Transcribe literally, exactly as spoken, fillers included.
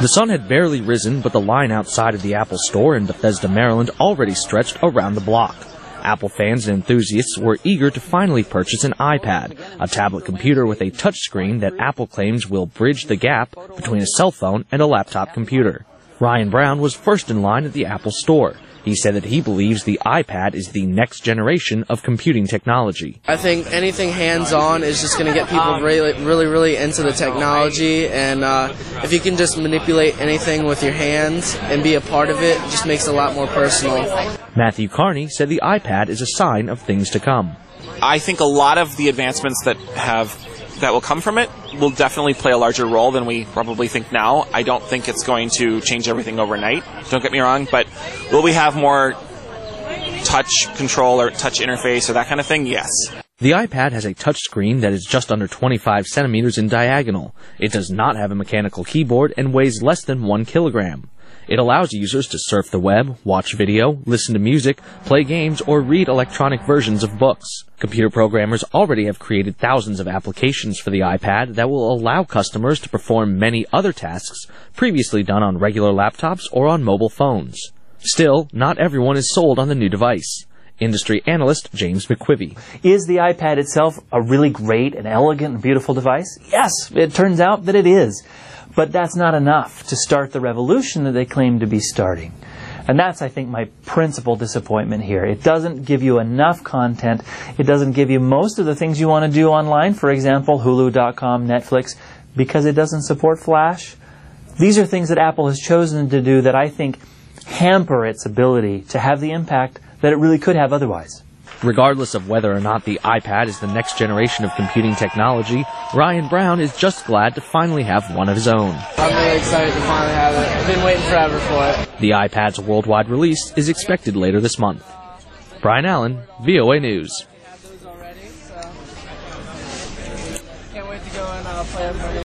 The sun had barely risen, but the line outside of the Apple Store in Bethesda, Maryland already stretched around the block. Apple fans and enthusiasts were eager to finally purchase an iPad, a tablet computer with a touchscreen that Apple claims will bridge the gap between a cell phone and a laptop computer. Ryan Brown was first in line at the Apple Store. He said that he believes the iPad is the next generation of computing technology. I think anything hands-on is just going to get people really, really, really into the technology, and uh, if you can just manipulate anything with your hands and be a part of it, it just makes it a lot more personal. Matthew Carney said the iPad is a sign of things to come. I think a lot of the advancements that have that will come from it will definitely play a larger role than we probably think now. I don't think it's going to change everything overnight, don't get me wrong, but will we have more touch control or touch interface or that kind of thing? Yes. The iPad has a touchscreen that is just under twenty-five centimeters in diagonal. It does not have a mechanical keyboard and weighs less than one kilogram. It allows users to surf the web, watch video, listen to music, play games, or read electronic versions of books. Computer programmers already have created thousands of applications for the iPad that will allow customers to perform many other tasks previously done on regular laptops or on mobile phones. Still, not everyone is sold on the new device. Industry analyst James McQuivey. Is the iPad itself a really great and elegant and beautiful device? Yes, it turns out that it is. But that's not enough to start the revolution that they claim to be starting. And that's, I think, my principal disappointment here. It doesn't give you enough content. It doesn't give you most of the things you want to do online, for example, Hulu dot com, Netflix, because it doesn't support Flash. These are things that Apple has chosen to do that I think hamper its ability to have the impact that it really could have otherwise. Regardless of whether or not the iPad is the next generation of computing technology, Ryan Brown is just glad to finally have one of his own. I'm really excited to finally have it. I've been waiting forever for it. The iPad's worldwide release is expected later this month. Brian Allen, V O A News. Can't wait to go and uh, play